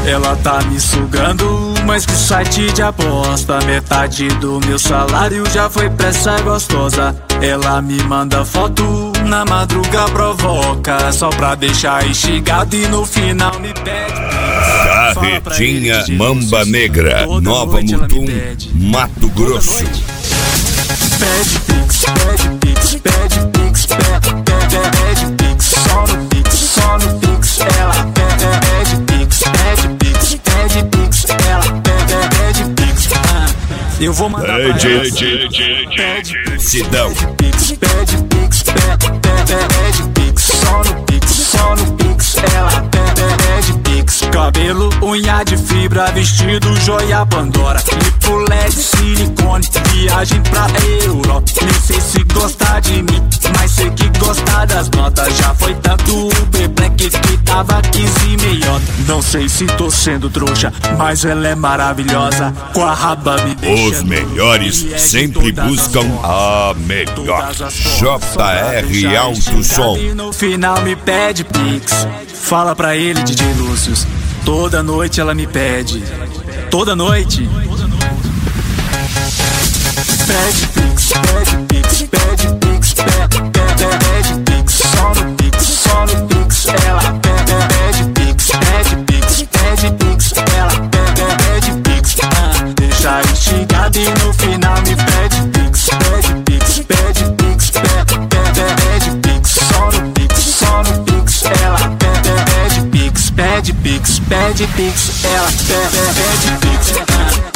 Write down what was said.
Ela tá me sugando, mas que site de aposta. Metade do meu salário já foi pra essa gostosa. Ela me manda foto, na madruga provoca, só pra deixar instigado e no final me pede. Carretinha Mamba Negra, Nova Mutum, Mato Grosso. Pede pix, pede pix, pede pix, pede pix, só no pix, só no pix. Ela pede pix, pede pix, pede pix. Ela pede pix. Eu vou mandar pra ela. Pede Sidão. pix, pede pix, pede pix, só no pix, só no pix. Ela pede pix. Cabelo, unha de fibra, vestido, joia Pandora, lipo LED, silicone, viagem pra Europa. Nem sei se gostar de mim, mas sei que gostar das notas. Já foi tanto Uber Black que dava 15 meiota. Não sei se tô sendo trouxa, mas ela é maravilhosa. Com a raba me deixando. Os melhores sempre buscam a melhor. JR Alto Som. E no final me pede pix. Fala pra ele, DJ Lúcius. Toda noite ela me pede. Toda noite. Pede pix, pede pix, pede pix, pede pix, só no pix, só no pix. Ela pede pix, pede pix, pede pix. Ela pede pix. Deixa instigado e no final me pede pix, pede pix, pede pix, pede pix, só no pix, só no pix. Ela pede pix, pede pix, pede pix. Ela pede pix.